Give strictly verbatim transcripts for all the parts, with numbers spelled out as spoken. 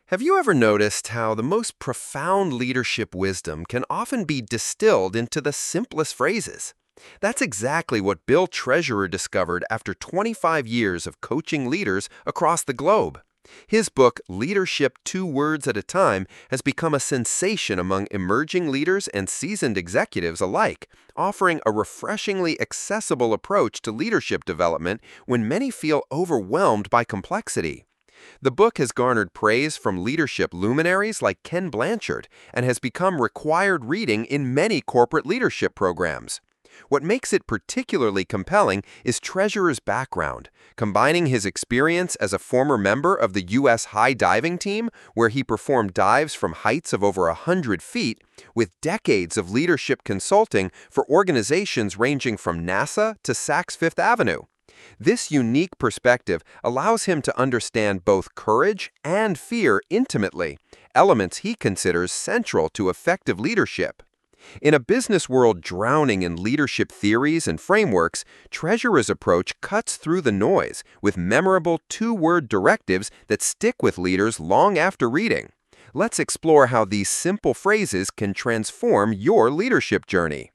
Have you ever noticed how the most profound leadership wisdom can often be distilled into the simplest phrases? That's exactly what Bill Treasurer discovered after twenty-five years of coaching leaders across the globe. His book, Leadership Two Words at a Time, has become a sensation among emerging leaders and seasoned executives alike, offering a refreshingly accessible approach to leadership development when many feel overwhelmed by complexity. The book has garnered praise from leadership luminaries like Ken Blanchard and has become required reading in many corporate leadership programs. What makes it particularly compelling is Treasurer's background, combining his experience as a former member of the U S high diving team, where he performed dives from heights of over one hundred feet, with decades of leadership consulting for organizations ranging from NASA to Saks Fifth Avenue. This unique perspective allows him to understand both courage and fear intimately, elements he considers central to effective leadership. In a business world drowning in leadership theories and frameworks, Treasurer's approach cuts through the noise with memorable two-word directives that stick with leaders long after reading. Let's explore how these simple phrases can transform your leadership journey.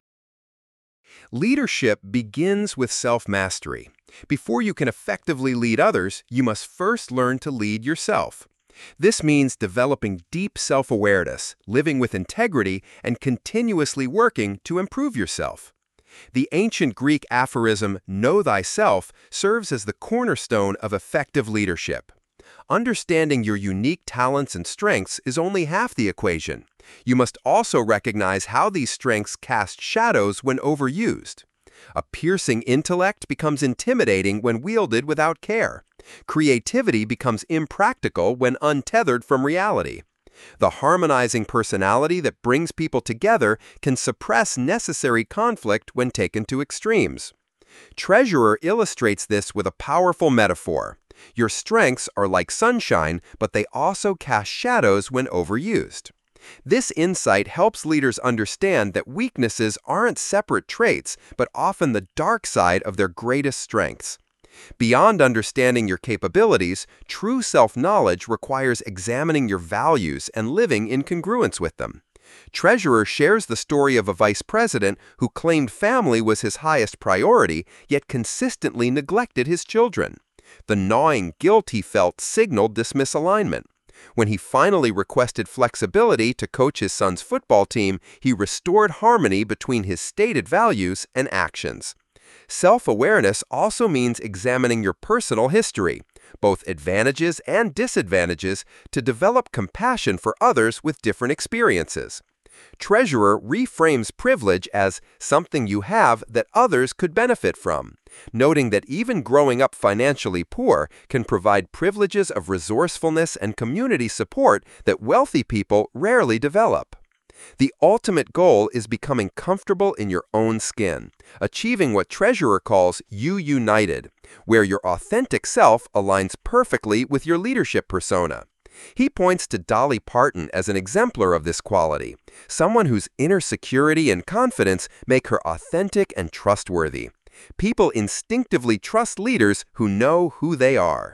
Leadership begins with self-mastery. Before you can effectively lead others, you must first learn to lead yourself. This means developing deep self-awareness, living with integrity, and continuously working to improve yourself. The ancient Greek aphorism, "Know thyself," serves as the cornerstone of effective leadership. Understanding your unique talents and strengths is only half the equation. You must also recognize how these strengths cast shadows when overused. A piercing intellect becomes intimidating when wielded without care. Creativity becomes impractical when untethered from reality. The harmonizing personality that brings people together can suppress necessary conflict when taken to extremes. Treasurer illustrates this with a powerful metaphor. Your strengths are like sunshine, but they also cast shadows when overused. This insight helps leaders understand that weaknesses aren't separate traits, but often the dark side of their greatest strengths. Beyond understanding your capabilities, true self-knowledge requires examining your values and living in congruence with them. Treasurer shares the story of a vice president who claimed family was his highest priority, yet consistently neglected his children. The gnawing guilt he felt signaled this misalignment. When he finally requested flexibility to coach his son's football team, he restored harmony between his stated values and actions. Self-awareness also means examining your personal history, both advantages and disadvantages, to develop compassion for others with different experiences. Treasurer reframes privilege as something you have that others could benefit from, noting that even growing up financially poor can provide privileges of resourcefulness and community support that wealthy people rarely develop. The ultimate goal is becoming comfortable in your own skin, achieving what Treasurer calls You United, where your authentic self aligns perfectly with your leadership persona. He points to Dolly Parton as an exemplar of this quality, someone whose inner security and confidence make her authentic and trustworthy. People instinctively trust leaders who know who they are.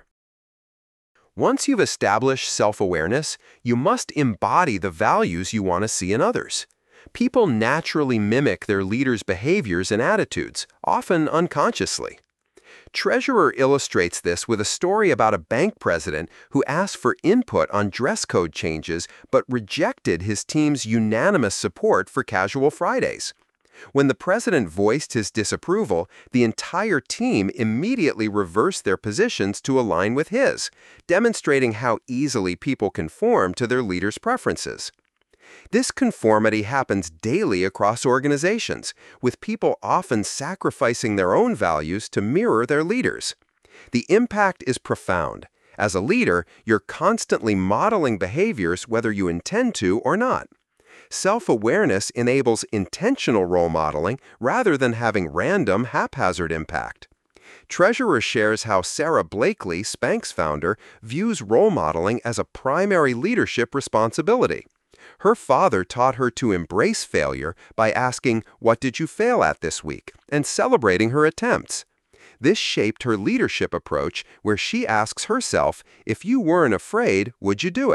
Once you've established self-awareness, you must embody the values you want to see in others. People naturally mimic their leaders' behaviors and attitudes, often unconsciously. Treasurer illustrates this with a story about a bank president who asked for input on dress code changes but rejected his team's unanimous support for casual Fridays. When the president voiced his disapproval, the entire team immediately reversed their positions to align with his, demonstrating how easily people conform to their leader's preferences. This conformity happens daily across organizations, with people often sacrificing their own values to mirror their leaders. The impact is profound. As a leader, you're constantly modeling behaviors whether you intend to or not. Self-awareness enables intentional role modeling rather than having random, haphazard impact. Treasurer shares how Sarah Blakely, Spanx founder, views role modeling as a primary leadership responsibility. Her father taught her to embrace failure by asking, "What did you fail at this week?" and celebrating her attempts. This shaped her leadership approach, where she asks herself, "If you weren't afraid, would you do it?"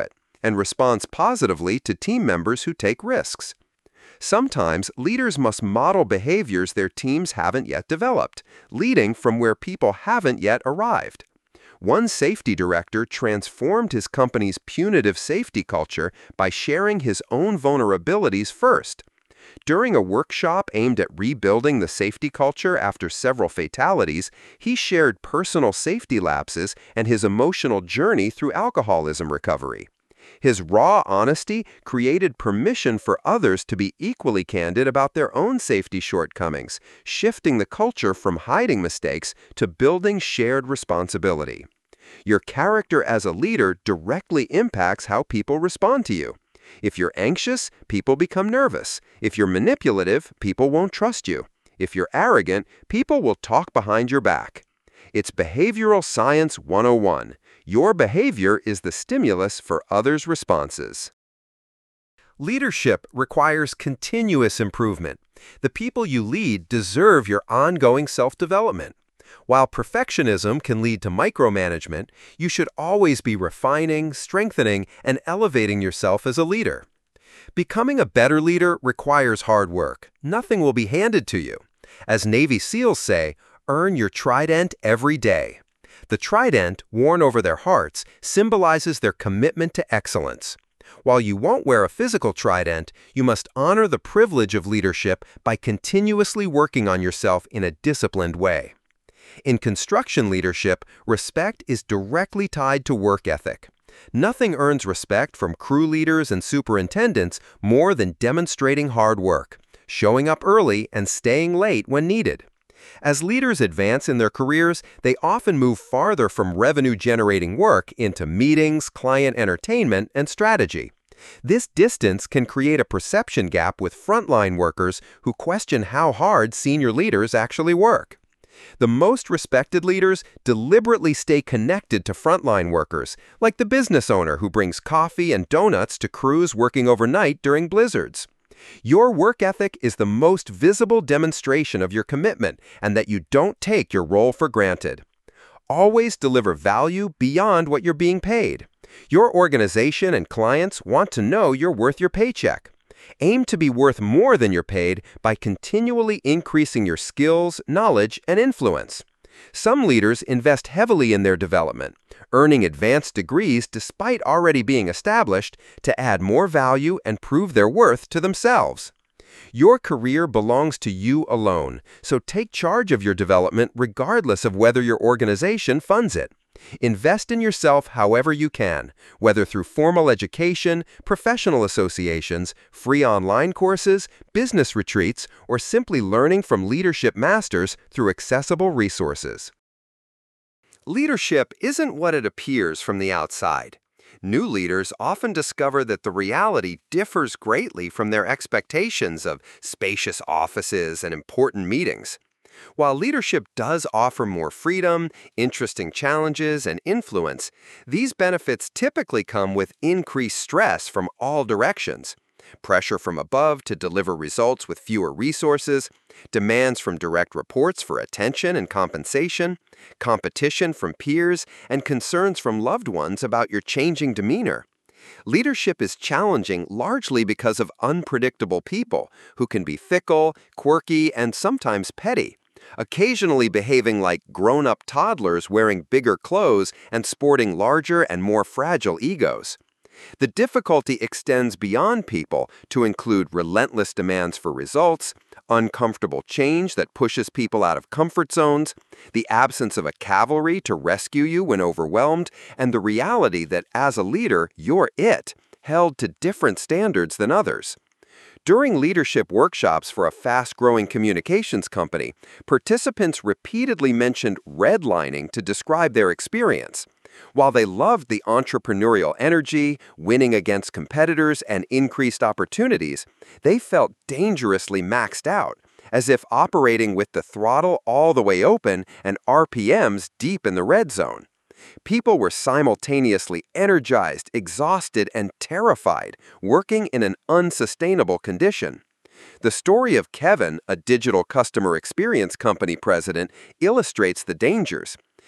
and responds positively to team members who take risks. Sometimes leaders must model behaviors their teams haven't yet developed, leading from where people haven't yet arrived. One safety director transformed his company's punitive safety culture by sharing his own vulnerabilities first. During a workshop aimed at rebuilding the safety culture after several fatalities, he shared personal safety lapses and his emotional journey through alcoholism recovery. His raw honesty created permission for others to be equally candid about their own safety shortcomings, shifting the culture from hiding mistakes to building shared responsibility. Your character as a leader directly impacts how people respond to you. If you're anxious, people become nervous. If you're manipulative, people won't trust you. If you're arrogant, people will talk behind your back. It's Behavioral Science one oh one. Your behavior is the stimulus for others' responses. Leadership requires continuous improvement. The people you lead deserve your ongoing self-development. While perfectionism can lead to micromanagement, you should always be refining, strengthening, and elevating yourself as a leader. Becoming a better leader requires hard work. Nothing will be handed to you. As Navy SEALs say, earn your trident every day. The trident, worn over their hearts, symbolizes their commitment to excellence. While you won't wear a physical trident, you must honor the privilege of leadership by continuously working on yourself in a disciplined way. In construction leadership, respect is directly tied to work ethic. Nothing earns respect from crew leaders and superintendents more than demonstrating hard work, showing up early, and staying late when needed. As leaders advance in their careers, they often move farther from revenue-generating work into meetings, client entertainment, and strategy. This distance can create a perception gap with frontline workers who question how hard senior leaders actually work. The most respected leaders deliberately stay connected to frontline workers, like the business owner who brings coffee and donuts to crews working overnight during blizzards. Your work ethic is the most visible demonstration of your commitment and that you don't take your role for granted. Always deliver value beyond what you're being paid. Your organization and clients want to know you're worth your paycheck. Aim to be worth more than you're paid by continually increasing your skills, knowledge, and influence. Some leaders invest heavily in their development, earning advanced degrees despite already being established to add more value and prove their worth to themselves. Your career belongs to you alone, so take charge of your development regardless of whether your organization funds it. Invest in yourself however you can, whether through formal education, professional associations, free online courses, business retreats, or simply learning from leadership masters through accessible resources. Leadership isn't what it appears from the outside. New leaders often discover that the reality differs greatly from their expectations of spacious offices and important meetings. While leadership does offer more freedom, interesting challenges, and influence, these benefits typically come with increased stress from all directions. Pressure from above to deliver results with fewer resources, demands from direct reports for attention and compensation, competition from peers, and concerns from loved ones about your changing demeanor. Leadership is challenging largely because of unpredictable people who can be fickle, quirky, and sometimes petty, occasionally behaving like grown-up toddlers wearing bigger clothes and sporting larger and more fragile egos. The difficulty extends beyond people to include relentless demands for results, uncomfortable change that pushes people out of comfort zones, the absence of a cavalry to rescue you when overwhelmed, and the reality that as a leader, you're it, held to different standards than others. During leadership workshops for a fast-growing communications company, participants repeatedly mentioned redlining to describe their experience. While they loved the entrepreneurial energy, winning against competitors, and increased opportunities, they felt dangerously maxed out, as if operating with the throttle all the way open and R P Ms deep in the red zone. People were simultaneously energized, exhausted, and terrified, working in an unsustainable condition. The story of Kevin, a digital customer experience company president, illustrates the dangers.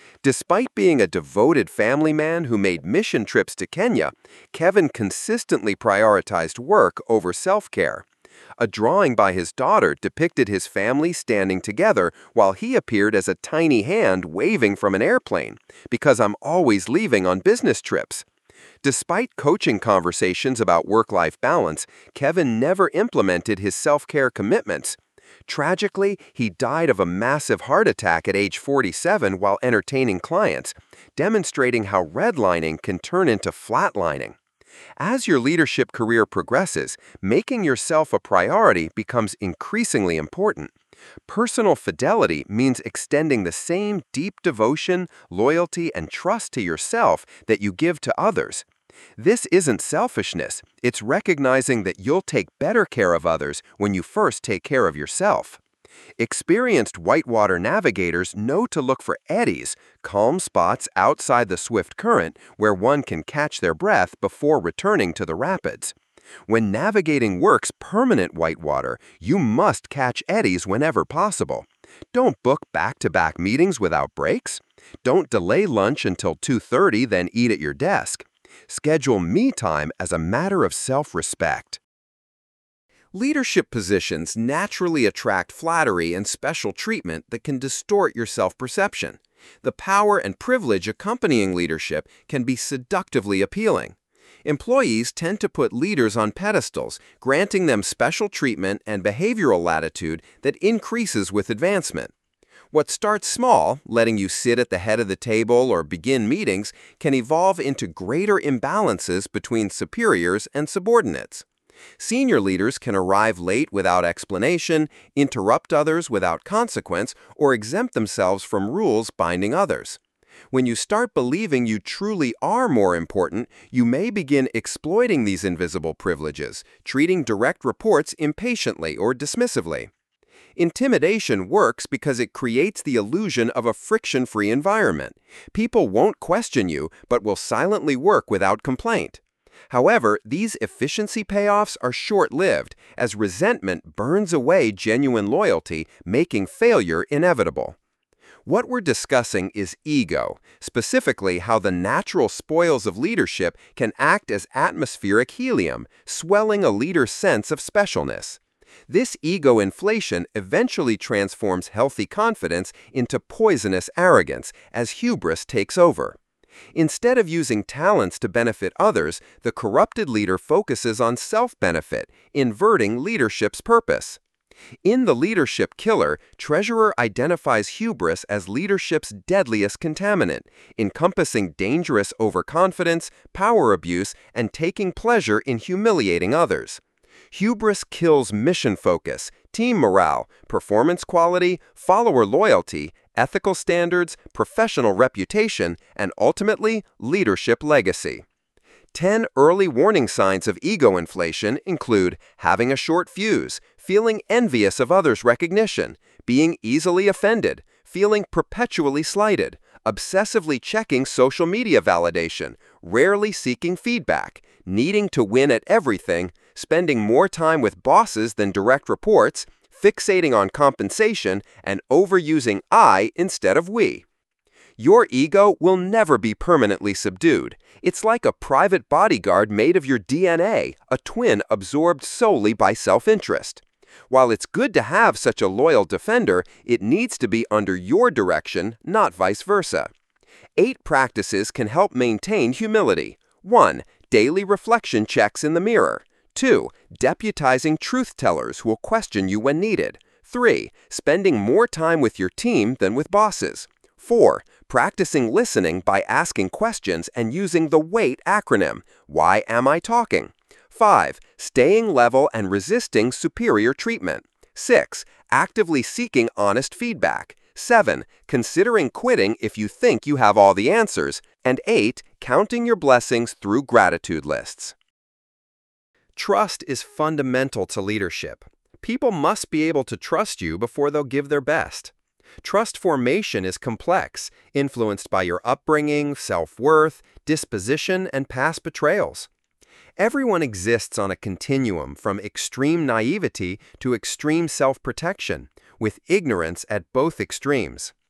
Despite being a devoted family man who made mission trips to Kenya, Kevin consistently prioritized work over self-care. A drawing by his daughter depicted his family standing together while he appeared as a tiny hand waving from an airplane, because I'm always leaving on business trips. Despite coaching conversations about work-life balance, Kevin never implemented his self-care commitments. Tragically, he died of a massive heart attack at age forty-seven while entertaining clients, demonstrating how redlining can turn into flatlining. As your leadership career progresses, making yourself a priority becomes increasingly important. Personal fidelity means extending the same deep devotion, loyalty, and trust to yourself that you give to others. This isn't selfishness, it's recognizing that you'll take better care of others when you first take care of yourself. Experienced whitewater navigators know to look for eddies, calm spots outside the swift current where one can catch their breath before returning to the rapids. When navigating work's permanent whitewater, you must catch eddies whenever possible. Don't book back-to-back meetings without breaks. Don't delay lunch until two thirty, then eat at your desk. Schedule me time as a matter of self-respect. Leadership positions naturally attract flattery and special treatment that can distort your self-perception. The power and privilege accompanying leadership can be seductively appealing. Employees tend to put leaders on pedestals, granting them special treatment and behavioral latitude that increases with advancement. What starts small, letting you sit at the head of the table or begin meetings, can evolve into greater imbalances between superiors and subordinates. Senior leaders can arrive late without explanation, interrupt others without consequence, or exempt themselves from rules binding others. When you start believing you truly are more important, you may begin exploiting these invisible privileges, treating direct reports impatiently or dismissively. Intimidation works because it creates the illusion of a friction-free environment. People won't question you, but will silently work without complaint. However, these efficiency payoffs are short-lived, as resentment burns away genuine loyalty, making failure inevitable. What we're discussing is ego, specifically how the natural spoils of leadership can act as atmospheric helium, swelling a leader's sense of specialness. This ego inflation eventually transforms healthy confidence into poisonous arrogance as hubris takes over. Instead of using talents to benefit others, the corrupted leader focuses on self-benefit, inverting leadership's purpose. In The Leadership Killer, Treasurer identifies hubris as leadership's deadliest contaminant, encompassing dangerous overconfidence, power abuse, and taking pleasure in humiliating others. Hubris kills mission focus, team morale, performance quality, follower loyalty, ethical standards, professional reputation, and ultimately, leadership legacy. Ten early warning signs of ego inflation include having a short fuse, feeling envious of others' recognition, being easily offended, feeling perpetually slighted, obsessively checking social media validation, rarely seeking feedback, needing to win at everything, spending more time with bosses than direct reports, fixating on compensation, and overusing I instead of we. Your ego will never be permanently subdued. It's like a private bodyguard made of your D N A, a twin absorbed solely by self-interest. While it's good to have such a loyal defender, it needs to be under your direction, not vice versa. Eight practices can help maintain humility. one. Daily reflection checks in the mirror. two. Deputizing truth-tellers who will question you when needed. three. Spending more time with your team than with bosses. four. Practicing listening by asking questions and using the WAIT acronym. Why am I talking? five. Staying level and resisting superior treatment. six. Actively seeking honest feedback. seven. Considering quitting if you think you have all the answers. And eight. Counting your blessings through gratitude lists. Trust is fundamental to leadership. People must be able to trust you before they'll give their best. Trust formation is complex, influenced by your upbringing, self-worth, disposition, and past betrayals. Everyone exists on a continuum from extreme naivety to extreme self-protection, with ignorance at both extremes.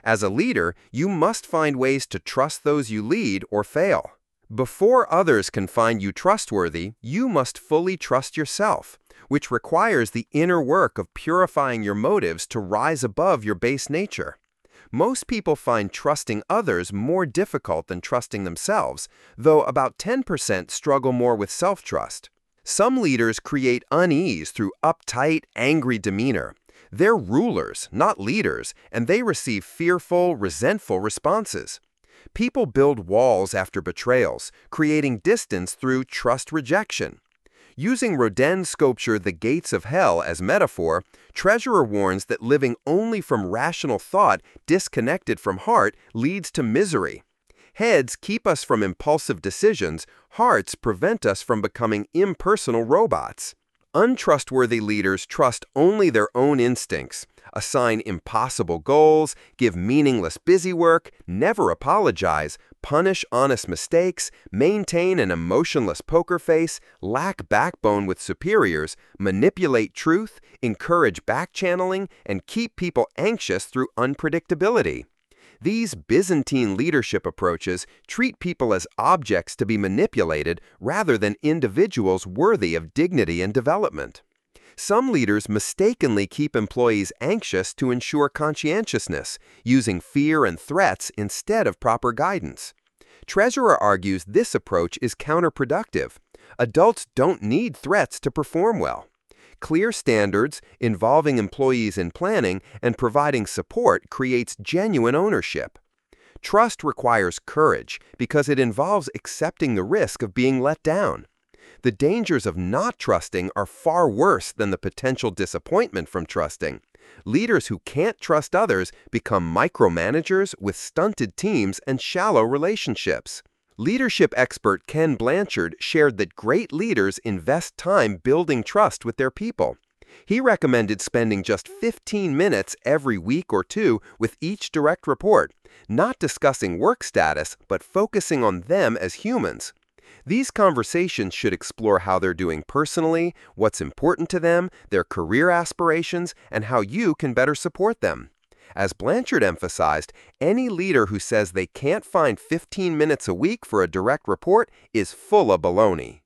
As a leader, you must find ways to trust those you lead or fail. Before others can find you trustworthy, you must fully trust yourself, which requires the inner work of purifying your motives to rise above your base nature. Most people find trusting others more difficult than trusting themselves, though about ten percent struggle more with self-trust. Some leaders create unease through uptight, angry demeanor. They're rulers, not leaders, and they receive fearful, resentful responses. People build walls after betrayals, creating distance through trust rejection. Using Rodin's sculpture The Gates of Hell as metaphor, Treasurer warns that living only from rational thought, disconnected from heart, leads to misery. Heads keep us from impulsive decisions, hearts prevent us from becoming impersonal robots. Untrustworthy leaders trust only their own instincts, assign impossible goals, give meaningless busy work, never apologize, punish honest mistakes, maintain an emotionless poker face, lack backbone with superiors, manipulate truth, encourage back-channeling, and keep people anxious through unpredictability. These Byzantine leadership approaches treat people as objects to be manipulated rather than individuals worthy of dignity and development. Some leaders mistakenly keep employees anxious to ensure conscientiousness, using fear and threats instead of proper guidance. Treasurer argues this approach is counterproductive. Adults don't need threats to perform well. Clear standards, involving employees in planning, and providing support creates genuine ownership. Trust requires courage because it involves accepting the risk of being let down. The dangers of not trusting are far worse than the potential disappointment from trusting. Leaders who can't trust others become micromanagers with stunted teams and shallow relationships. Leadership expert Ken Blanchard shared that great leaders invest time building trust with their people. He recommended spending just fifteen minutes every week or two with each direct report, not discussing work status, but focusing on them as humans. These conversations should explore how they're doing personally, what's important to them, their career aspirations, and how you can better support them. As Blanchard emphasized, any leader who says they can't find fifteen minutes a week for a direct report is full of baloney.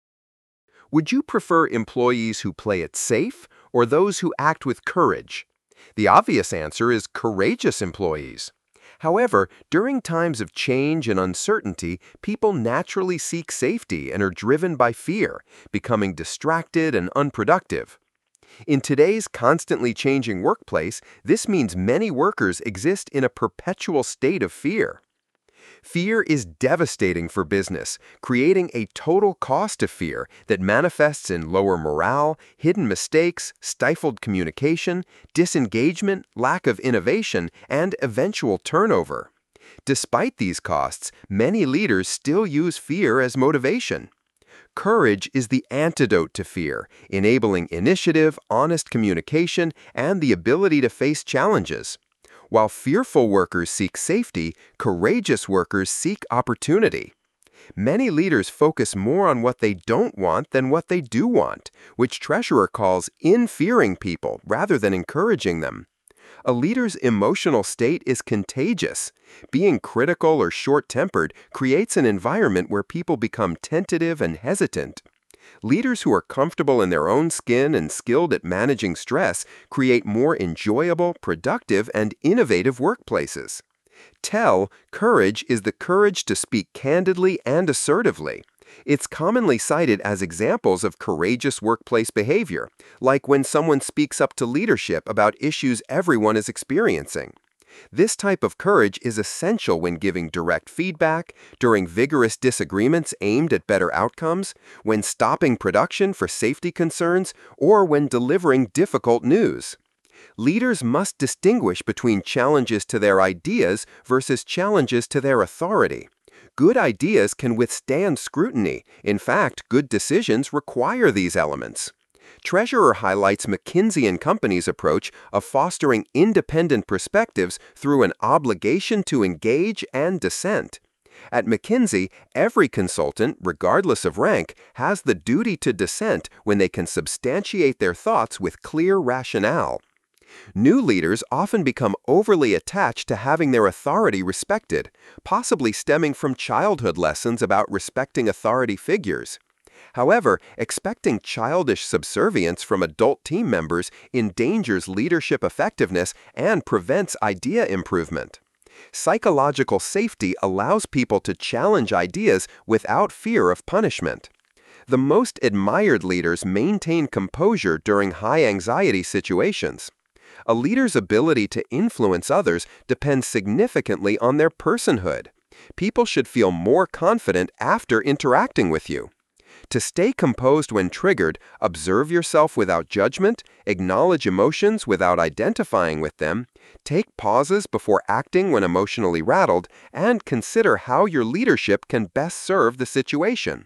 Would you prefer employees who play it safe or those who act with courage? The obvious answer is courageous employees. However, during times of change and uncertainty, people naturally seek safety and are driven by fear, becoming distracted and unproductive. In today's constantly changing workplace, this means many workers exist in a perpetual state of fear. Fear is devastating for business, creating a total cost of fear that manifests in lower morale, hidden mistakes, stifled communication, disengagement, lack of innovation, and eventual turnover. Despite these costs, many leaders still use fear as motivation. Courage is the antidote to fear, enabling initiative, honest communication, and the ability to face challenges. While fearful workers seek safety, courageous workers seek opportunity. Many leaders focus more on what they don't want than what they do want, which Treasurer calls in-fearing people rather than encouraging them. A leader's emotional state is contagious. Being critical or short-tempered creates an environment where people become tentative and hesitant. Leaders who are comfortable in their own skin and skilled at managing stress create more enjoyable, productive, and innovative workplaces. Tell, courage is the courage to speak candidly and assertively. It's commonly cited as examples of courageous workplace behavior, like when someone speaks up to leadership about issues everyone is experiencing. This type of courage is essential when giving direct feedback, during vigorous disagreements aimed at better outcomes, when stopping production for safety concerns, or when delivering difficult news. Leaders must distinguish between challenges to their ideas versus challenges to their authority. Good ideas can withstand scrutiny. In fact, good decisions require these elements. Treasurer highlights McKinsey and Company's approach of fostering independent perspectives through an obligation to engage and dissent. At McKinsey, every consultant, regardless of rank, has the duty to dissent when they can substantiate their thoughts with clear rationale. New leaders often become overly attached to having their authority respected, possibly stemming from childhood lessons about respecting authority figures. However, expecting childish subservience from adult team members endangers leadership effectiveness and prevents idea improvement. Psychological safety allows people to challenge ideas without fear of punishment. The most admired leaders maintain composure during high-anxiety situations. A leader's ability to influence others depends significantly on their personhood. People should feel more confident after interacting with you. To stay composed when triggered, observe yourself without judgment, acknowledge emotions without identifying with them, take pauses before acting when emotionally rattled, and consider how your leadership can best serve the situation.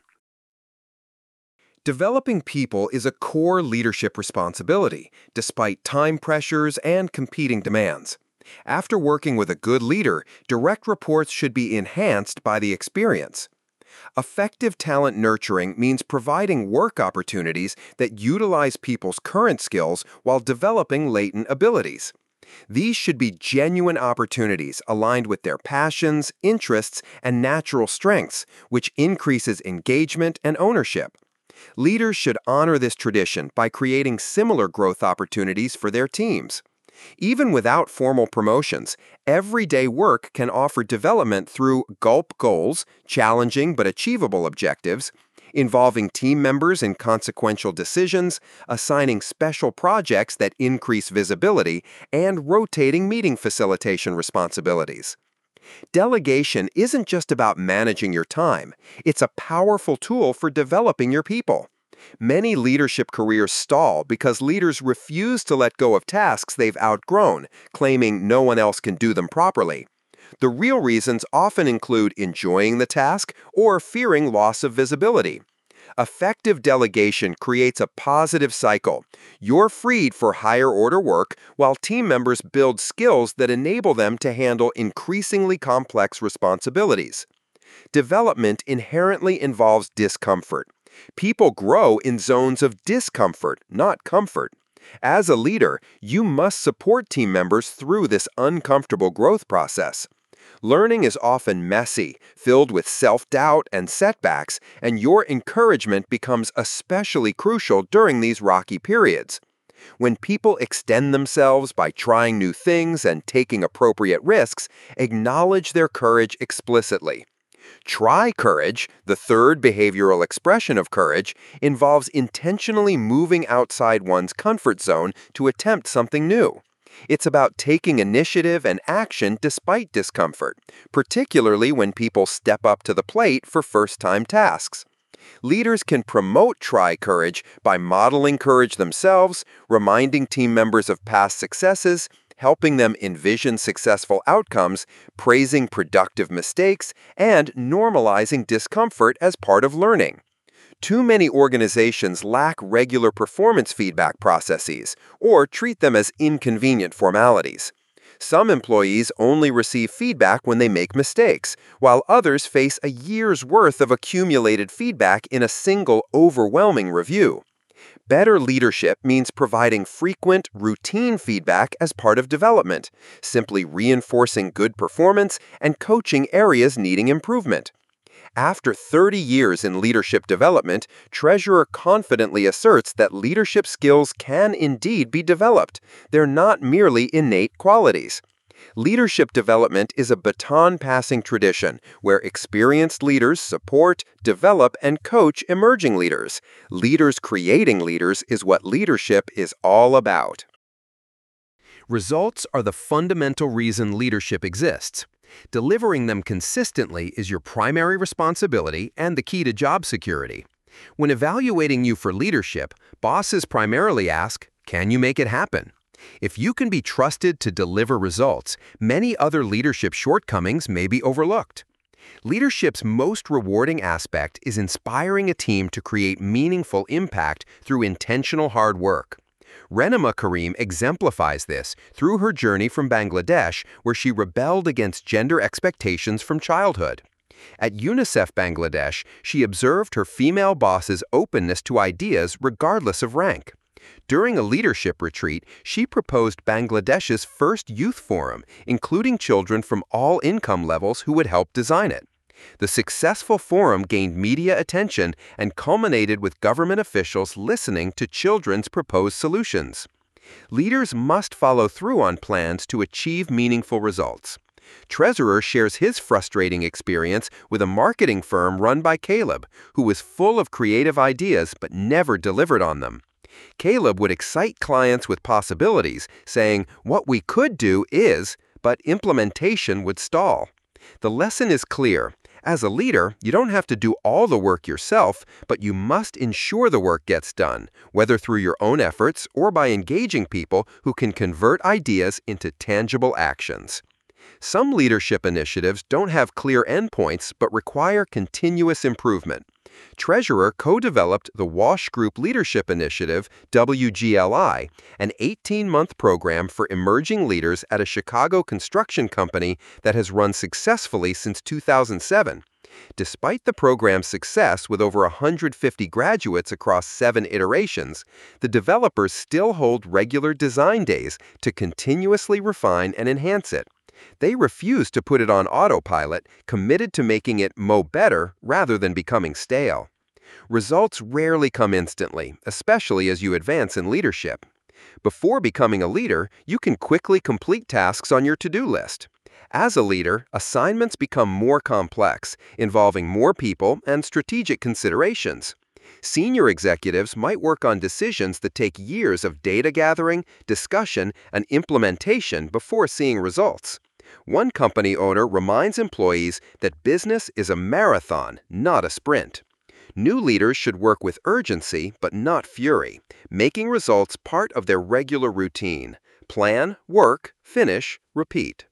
Developing people is a core leadership responsibility, despite time pressures and competing demands. After working with a good leader, direct reports should be enhanced by the experience. Effective talent nurturing means providing work opportunities that utilize people's current skills while developing latent abilities. These should be genuine opportunities aligned with their passions, interests, and natural strengths, which increases engagement and ownership. Leaders should honor this tradition by creating similar growth opportunities for their teams. Even without formal promotions, everyday work can offer development through GULP goals, challenging but achievable objectives, involving team members in consequential decisions, assigning special projects that increase visibility, and rotating meeting facilitation responsibilities. Delegation isn't just about managing your time, it's a powerful tool for developing your people. Many leadership careers stall because leaders refuse to let go of tasks they've outgrown, claiming no one else can do them properly. The real reasons often include enjoying the task or fearing loss of visibility. Effective delegation creates a positive cycle. You're freed for higher-order work while team members build skills that enable them to handle increasingly complex responsibilities. Development inherently involves discomfort. People grow in zones of discomfort, not comfort. As a leader, you must support team members through this uncomfortable growth process. Learning is often messy, filled with self-doubt and setbacks, and your encouragement becomes especially crucial during these rocky periods. When people extend themselves by trying new things and taking appropriate risks, acknowledge their courage explicitly. Try courage, the third behavioral expression of courage, involves intentionally moving outside one's comfort zone to attempt something new. It's about taking initiative and action despite discomfort, particularly when people step up to the plate for first-time tasks. Leaders can promote try courage by modeling courage themselves, reminding team members of past successes, helping them envision successful outcomes, praising productive mistakes, and normalizing discomfort as part of learning. Too many organizations lack regular performance feedback processes or treat them as inconvenient formalities. Some employees only receive feedback when they make mistakes, while others face a year's worth of accumulated feedback in a single overwhelming review. Better leadership means providing frequent, routine feedback as part of development, simply reinforcing good performance and coaching areas needing improvement. After thirty years in leadership development, Treasurer confidently asserts that leadership skills can indeed be developed. They're not merely innate qualities. Leadership development is a baton-passing tradition where experienced leaders support, develop, and coach emerging leaders. Leaders creating leaders is what leadership is all about. Results are the fundamental reason leadership exists. Delivering them consistently is your primary responsibility and the key to job security. When evaluating you for leadership, bosses primarily ask, can you make it happen? If you can be trusted to deliver results, many other leadership shortcomings may be overlooked. Leadership's most rewarding aspect is inspiring a team to create meaningful impact through intentional hard work. Renema Karim exemplifies this through her journey from Bangladesh, where she rebelled against gender expectations from childhood. At UNICEF Bangladesh, she observed her female boss's openness to ideas regardless of rank. During a leadership retreat, she proposed Bangladesh's first youth forum, including children from all income levels who would help design it. The successful forum gained media attention and culminated with government officials listening to children's proposed solutions. Leaders must follow through on plans to achieve meaningful results. Treasurer shares his frustrating experience with a marketing firm run by Caleb, who was full of creative ideas but never delivered on them. Caleb would excite clients with possibilities, saying, "What we could do is," but implementation would stall. The lesson is clear. As a leader, you don't have to do all the work yourself, but you must ensure the work gets done, whether through your own efforts or by engaging people who can convert ideas into tangible actions. Some leadership initiatives don't have clear endpoints but require continuous improvement. Treasurer co-developed the Walsh Group Leadership Initiative, W G L I, an eighteen-month program for emerging leaders at a Chicago construction company that has run successfully since two thousand seven. Despite the program's success with over one hundred fifty graduates across seven iterations, the developers still hold regular design days to continuously refine and enhance it. They refuse to put it on autopilot, committed to making it mo better rather than becoming stale. Results rarely come instantly, especially as you advance in leadership. Before becoming a leader, you can quickly complete tasks on your to-do list. As a leader, assignments become more complex, involving more people and strategic considerations. Senior executives might work on decisions that take years of data gathering, discussion, and implementation before seeing results. One company owner reminds employees that business is a marathon, not a sprint. New leaders should work with urgency but not fury, making results part of their regular routine. Plan, work, finish, repeat.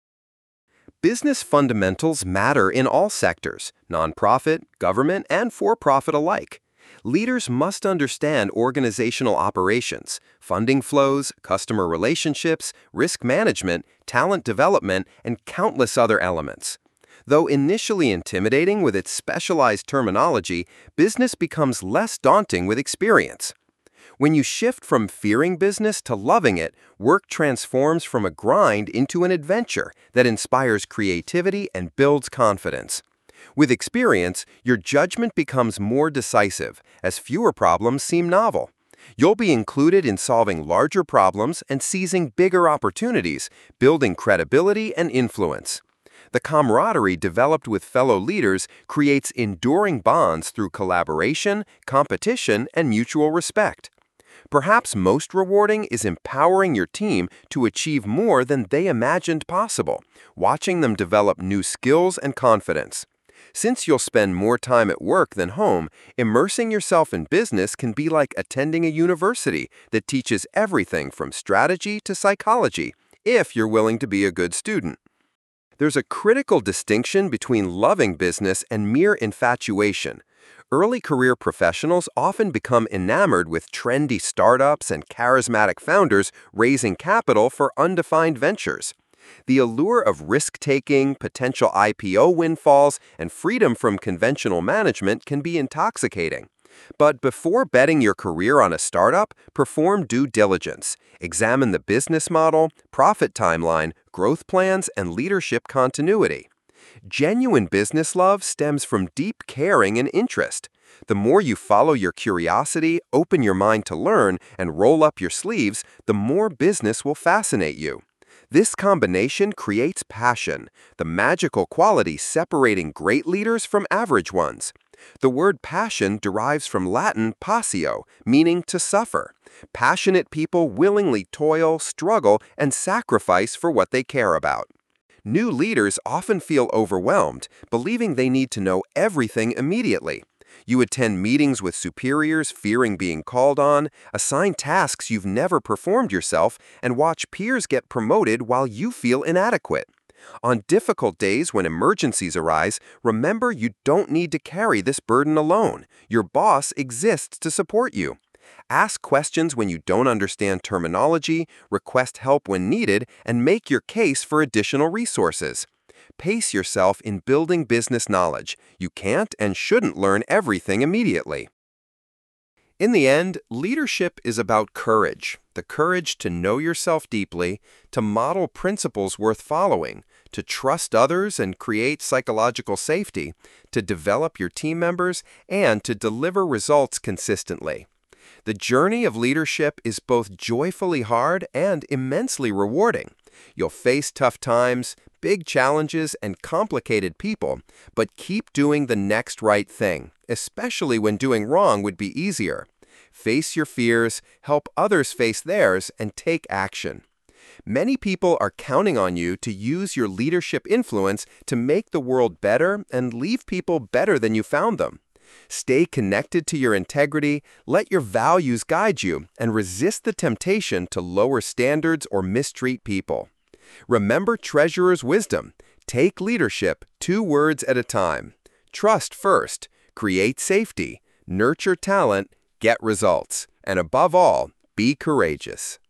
Business fundamentals matter in all sectors, nonprofit, government, and for-profit alike. Leaders must understand organizational operations, funding flows, customer relationships, risk management, talent development, and countless other elements. Though initially intimidating with its specialized terminology, business becomes less daunting with experience. When you shift from fearing business to loving it, work transforms from a grind into an adventure that inspires creativity and builds confidence. With experience, your judgment becomes more decisive, as fewer problems seem novel. You'll be included in solving larger problems and seizing bigger opportunities, building credibility and influence. The camaraderie developed with fellow leaders creates enduring bonds through collaboration, competition, and mutual respect. Perhaps most rewarding is empowering your team to achieve more than they imagined possible, watching them develop new skills and confidence. Since you'll spend more time at work than home, immersing yourself in business can be like attending a university that teaches everything from strategy to psychology, if you're willing to be a good student. There's a critical distinction between loving business and mere infatuation. Early career professionals often become enamored with trendy startups and charismatic founders raising capital for undefined ventures. The allure of risk-taking, potential I P O windfalls, and freedom from conventional management can be intoxicating. But before betting your career on a startup, perform due diligence. Examine the business model, profit timeline, growth plans, and leadership continuity. Genuine business love stems from deep caring and interest. The more you follow your curiosity, open your mind to learn, and roll up your sleeves, the more business will fascinate you. This combination creates passion, the magical quality separating great leaders from average ones. The word passion derives from Latin passio, meaning to suffer. Passionate people willingly toil, struggle, and sacrifice for what they care about. New leaders often feel overwhelmed, believing they need to know everything immediately. You attend meetings with superiors fearing being called on, assign tasks you've never performed yourself, and watch peers get promoted while you feel inadequate. On difficult days when emergencies arise, remember you don't need to carry this burden alone. Your boss exists to support you. Ask questions when you don't understand terminology, request help when needed, and make your case for additional resources. Pace yourself in building business knowledge. You can't and shouldn't learn everything immediately. In the end, leadership is about courage. The courage to know yourself deeply, to model principles worth following, to trust others and create psychological safety, to develop your team members, and to deliver results consistently. The journey of leadership is both joyfully hard and immensely rewarding. You'll face tough times, big challenges, and complicated people, but keep doing the next right thing, especially when doing wrong would be easier. Face your fears, help others face theirs, and take action. Many people are counting on you to use your leadership influence to make the world better and leave people better than you found them. Stay connected to your integrity, let your values guide you, and resist the temptation to lower standards or mistreat people. Remember Treasurer's wisdom. Take leadership two words at a time. Trust first, create safety, nurture talent, get results, and above all, be courageous.